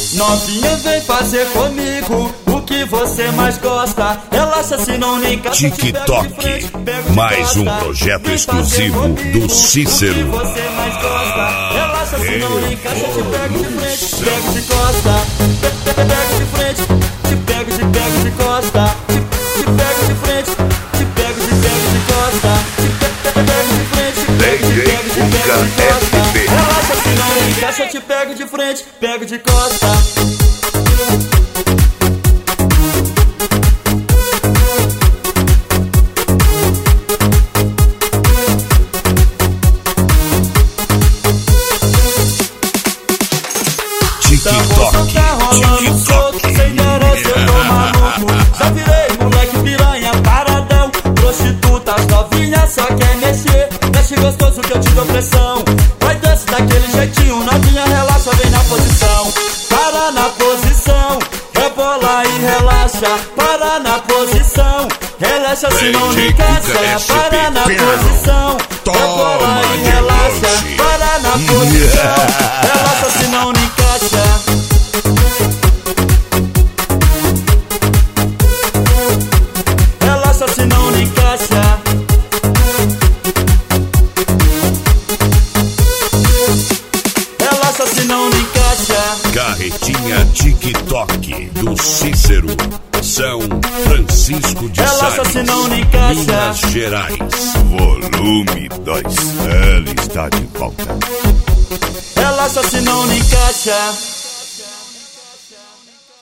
Novinha, vem fazer comigo o que você mais gosta. Relaxa se não nem encaixa. TikTok, mais um projeto exclusivo do Cícero. O que você mais gosta. Relaxa se não nem encaixa. Te pego de frente, te pego de costa. Te pego de frente, te pego de costa. Te pego de frente, te pego de costa. Te pego de frente, te pego de costa. Relaxa se não nem encaixa. Te pego de frente, pego de costa. TikTok, tá rolando solto, sem interesse eu tô maluco. Já virei moleque piranha, paradão. Prostitutas novinha só quer mexer. Mexe gostoso que eu te dou pressão. Vai desce daquele jeitinho, novinha relaxa, vem na posição. Para na posição, rebola e relaxa. Para na posição, relaxa se não me encaixa. Para na posição, rebola e relaxa. Para na posição, relaxa se não me encaixa. Relaxa se não me encaixa. Relaxa se não me encaixa. Carretinha TikTok do Cícero, São Francisco de Relaxa Sales, se não me encaixa. Minas Gerais. Volume 2, ele está de volta. Relaxa se não me encaixa.